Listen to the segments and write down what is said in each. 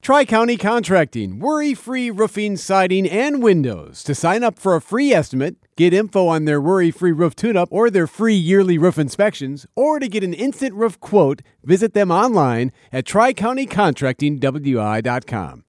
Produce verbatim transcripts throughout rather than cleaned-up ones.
Tri-County Contracting, worry-free roofing, siding, and windows. To sign up for a free estimate, get info on their worry-free roof tune-up or their free yearly roof inspections, or to get an instant roof quote, visit them online at tri county contracting w i dot com.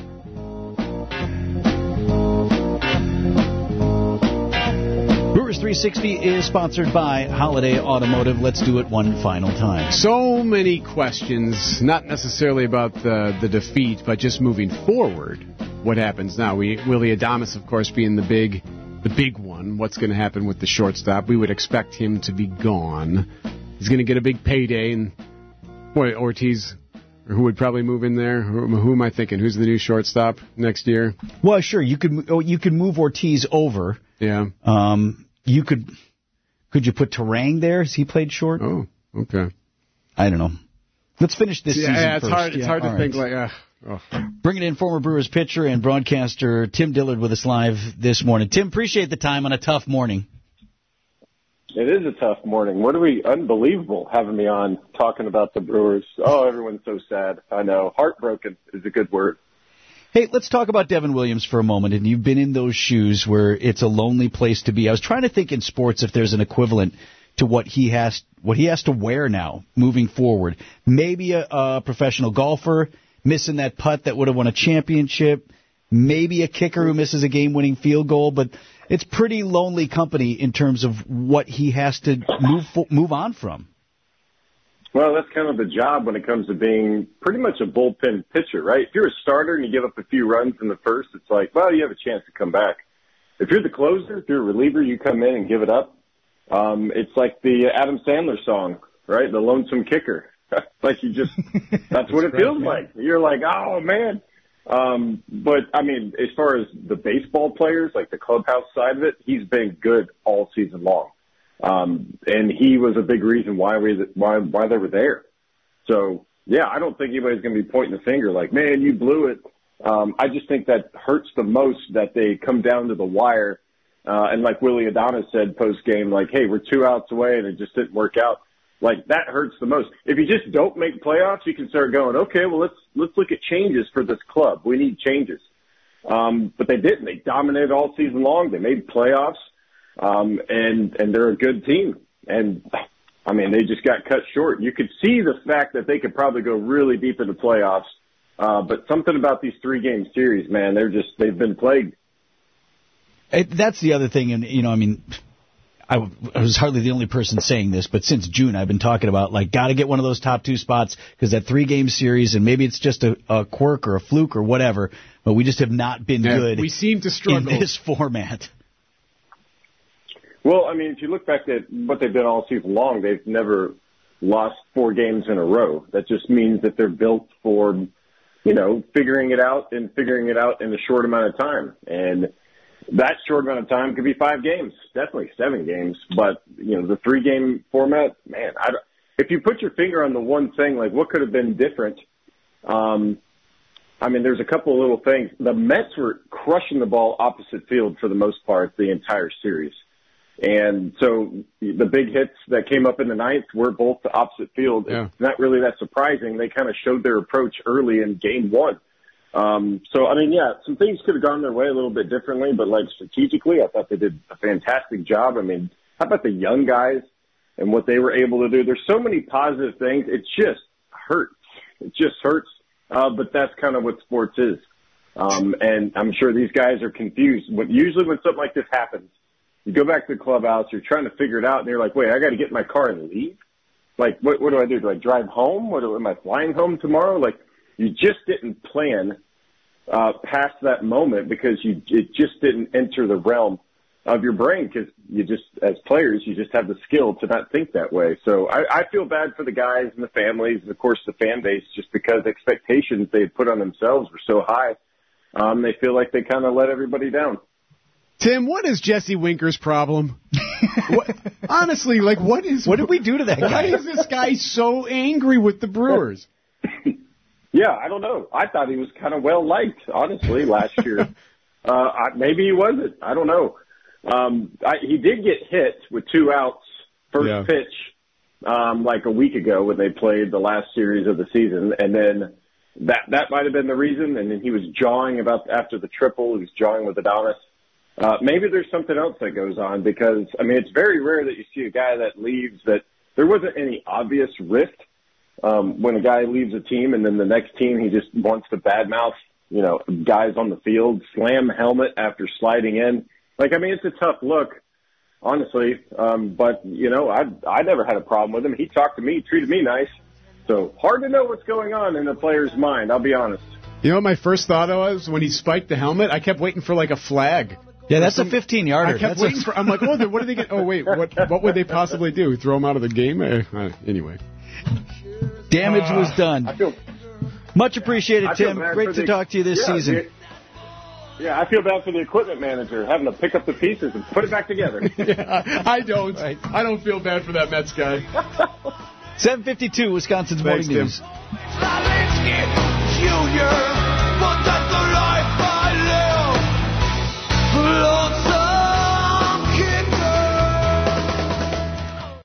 Brewers three sixty is sponsored by Holiday Automotive. Let's do it one final time. So many questions, not necessarily about the, the defeat, but just moving forward. What happens now? We Willy Adames, of course, being the big, the big one. What's going to happen with the shortstop? We would expect him to be gone. He's going to get a big payday, and boy, Ortiz, or who would probably move in there? Who, who am I thinking? Who's the new shortstop next year? Well, sure, you could oh, you could move Ortiz over. Yeah. Um. You could, could you put Terang there? Has he played short? Oh, okay. I don't know. Let's finish this yeah, season yeah, it's first. hard. It's yeah, hard to right. think like. Uh, oh. Bringing in former Brewers pitcher and broadcaster Tim Dillard with us live this morning. Tim, appreciate the time on a tough morning. It is a tough morning. What are we? Unbelievable having me on talking about the Brewers. Oh, everyone's so sad. I know. Heartbroken is a good word. Hey, let's talk about Devin Williams for a moment. And you've been in those shoes where it's a lonely place to be. I was trying to think in sports if there's an equivalent to what he has what he has to wear now moving forward. Maybe a, a professional golfer missing that putt that would have won a championship. Maybe a kicker who misses a game-winning field goal. But it's pretty lonely company in terms of what he has to move move on from. Well, that's kind of the job when it comes to being pretty much a bullpen pitcher, right? If you're a starter and you give up a few runs in the first, it's like, well, you have a chance to come back. If you're the closer, if you're a reliever, you come in and give it up. Um, it's like the Adam Sandler song, right? The Lonesome Kicker. Like you just, that's, that's what it right, feels man. like. You're like, oh, man. Um, but, I mean, as far as the baseball players, like the clubhouse side of it, he's been good all season long. Um, and he was a big reason why we, why, why they were there. So, yeah, I don't think anybody's going to be pointing the finger like, man, you blew it. Um, I just think that hurts the most that they come down to the wire. Uh, and like Willy Adames said post game, like, hey, we're two outs away and it just didn't work out. Like that hurts the most. If you just don't make playoffs, you can start going, okay, well, let's, let's look at changes for this club. We need changes. Um, but they didn't. They dominated all season long. They made playoffs. Um, and, and they're a good team. And, I mean, they just got cut short. You could see the fact that they could probably go really deep into playoffs. Uh, but something about these three-game series, man, they're just, they've been plagued. It, that's the other thing. And, you know, I mean, I, I was hardly the only person saying this, but since June I've been talking about, like, got to get one of those top two spots because that three-game series, and maybe it's just a, a quirk or a fluke or whatever, but we just have not been yeah, good we seem to struggle in this format. Well, I mean, if you look back at what they've done all season long, they've never lost four games in a row. That just means that they're built for, you know, figuring it out and figuring it out in a short amount of time. And that short amount of time could be five games, definitely seven games. But, you know, the three-game format, man, I don't, if you put your finger on the one thing, like what could have been different, um, I mean, there's a couple of little things. The Mets were crushing the ball opposite field for the most part the entire series. And so the big hits that came up in the ninth were both the opposite field. Yeah. It's not really that surprising. They kind of showed their approach early in game one. Um, so, I mean, yeah, some things could have gone their way a little bit differently, but like strategically, I thought they did a fantastic job. I mean, how about the young guys and what they were able to do? There's so many positive things. It just hurts. It just hurts. Uh, but that's kind of what sports is. Um, and I'm sure these guys are confused. When, usually when something like this happens, you go back to the clubhouse, you're trying to figure it out, and you're like, wait, I got to get in my car and leave? Like, what, what do I do? Do I drive home? What, am I flying home tomorrow? Like, you just didn't plan uh, past that moment because you it just didn't enter the realm of your brain because you just, as players, you just have the skill to not think that way. So I, I feel bad for the guys and the families and, of course, the fan base just because expectations they had put on themselves were so high. Um, they feel like they kind of let everybody down. Tim, what is Jesse Winker's problem? what, honestly, like, what is... What did we do to that guy? Why is this guy so angry with the Brewers? Yeah, I don't know. I thought he was kind of well-liked, honestly, last year. uh, I, maybe he wasn't. I don't know. Um, I, he did get hit with two outs, first yeah. pitch, um, like a week ago when they played the last series of the season. And then that that might have been the reason. And then he was jawing about after the triple. He was jawing with Adonis. Uh, maybe there's something else that goes on because, I mean, it's very rare that you see a guy that leaves that there wasn't any obvious rift. Um, when a guy leaves a team and then the next team, he just wants to badmouth, you know, guys on the field, slam helmet after sliding in. Like, I mean, it's a tough look, honestly. Um, but, you know, I I never had a problem with him. He talked to me, treated me nice. So hard to know what's going on in a player's mind, I'll be honest. You know what my first thought was when he spiked the helmet? I kept waiting for, like, a flag. Yeah, that's some, a fifteen-yarder. I kept that's waiting a... for I'm like, oh, what do they get? Oh, wait, what What would they possibly do? Throw him out of the game? Uh, uh, anyway. Damage uh, was done. I feel, Much appreciated, Tim. Great to the, talk to you this yeah, season. The, yeah, I feel bad for the equipment manager having to pick up the pieces and put it back together. yeah, I don't. Right. I don't feel bad for that Mets guy. seven fifty-two, Wisconsin's Thanks, Morning Tim. News.